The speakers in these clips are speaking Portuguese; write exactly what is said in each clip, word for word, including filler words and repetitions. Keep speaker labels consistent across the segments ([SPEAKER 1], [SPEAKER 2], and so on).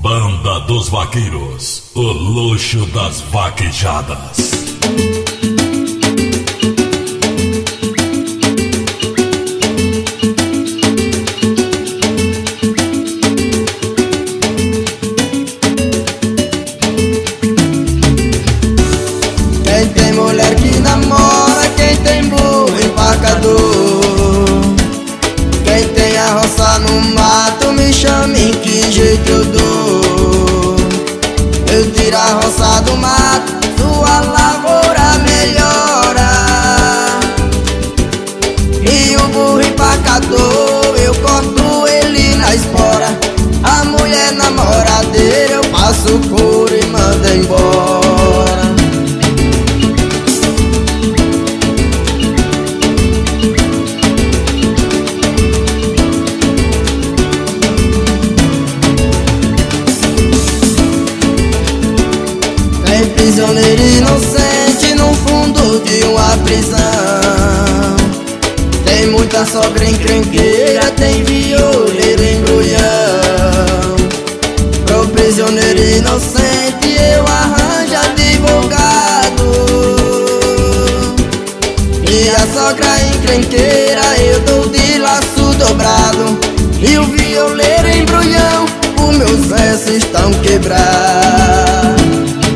[SPEAKER 1] Banda dos Vaqueiros, o luxo das vaquejadas.
[SPEAKER 2] Quem tem mulher que namora, quem tem burro empacador, quem tem a roça no mato, me chame que jeito eu dou. Eu tiro a roça do mato, sua lavoura melhora. E o burro empacador, eu corto ele na espora. A mulher namoradeira, eu passo couro e mando embora. Tem prisioneiro inocente no fundo de uma prisão. Tem muita sogra encrenqueira, tem violeiro embrulhão. Pro prisioneiro inocente eu arranjo advogado, e a sogra encrenqueira eu dou de laço dobrado. E o violeiro embrulhão, os meus versos estão quebrados.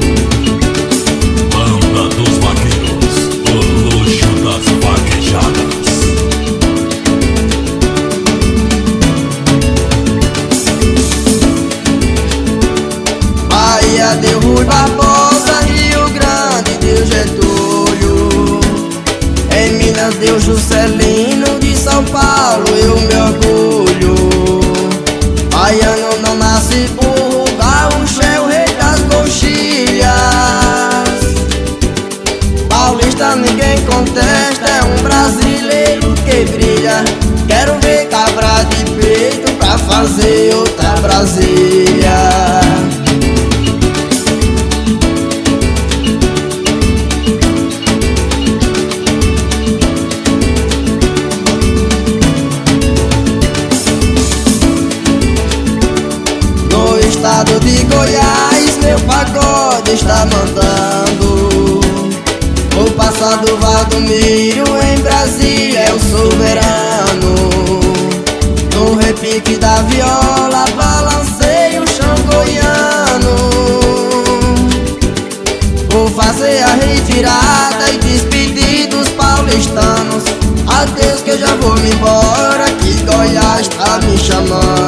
[SPEAKER 2] Bahia deu Rui Barbosa, Rio Grande deu Getúlio, em Minas deu Juscelino, de São Paulo eu me orgulho. Baiano não nasce burro, gaúcho é o rei das coxilhas. Paulista ninguém contesta, é um brasileiro que brilha. Quero ver cabra de peito pra fazer outra Brasília. Estado de Goiás, meu pagode está mandando. O passado Valdomiro, em Brasília é o soberano. No repique da viola, balancei o chão goiano. Vou fazer a retirada e despedir dos paulistanos. Adeus que eu já vou me embora, que Goiás tá me chamando.